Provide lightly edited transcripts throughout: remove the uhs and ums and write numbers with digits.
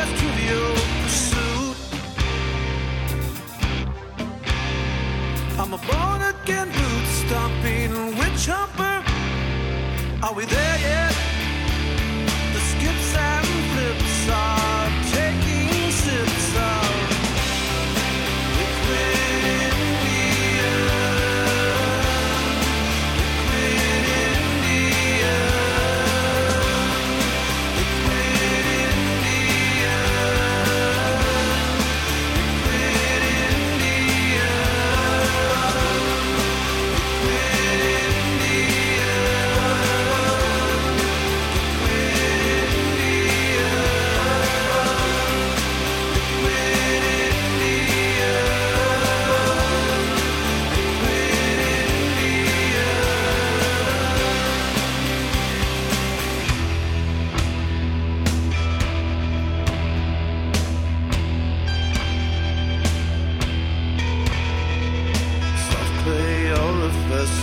less trivial pursuit. I'm a born-again boot-stomping witch humper. Are we there yet? The skips and flips are taking sips of liquid India. Liquid India. Liquid India. Liquid India. Soft clay orifice,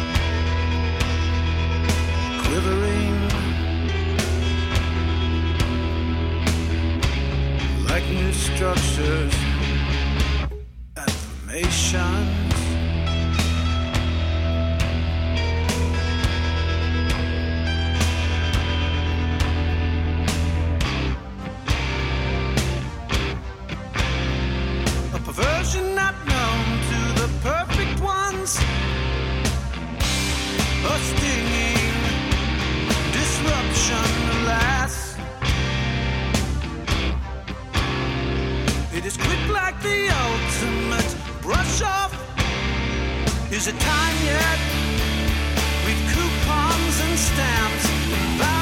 quivering like new structures, affirmations. A perversion not known to the perfect ones. A stinging disruption, alas. It is quick like the ultimate brush off. Is it time yet? With coupons and stamps and